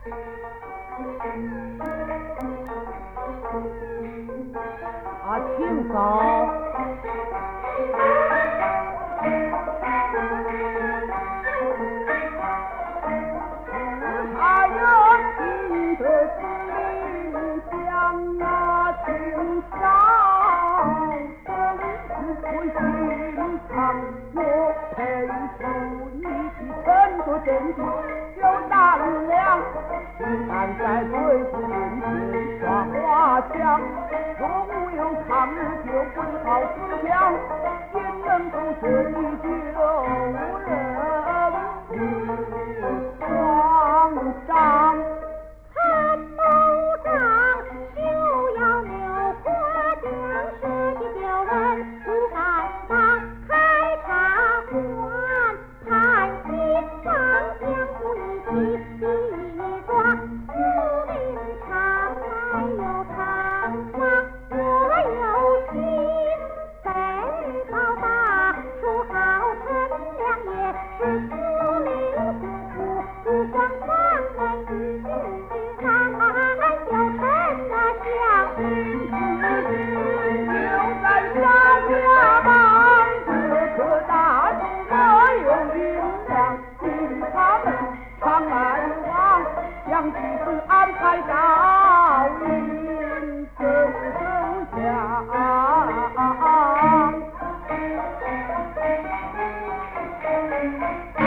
请早。他有情的心想情伤，真是心肠。我佩服你的沉着镇定，有胆量，你敢在对付面前耍花枪。若无有抗日就不好思想，也能够这一就人皇上。 参谋长休要扭夸将士的救人不敢当，开茶馆盼心上将不一起一抓，司令常来有常忙，我有心北高大出好臣良，也是司令不想放人与难有臣那相就在沙家浜，这颗大树我有银两，请他们常来往，将其事安排到云州下。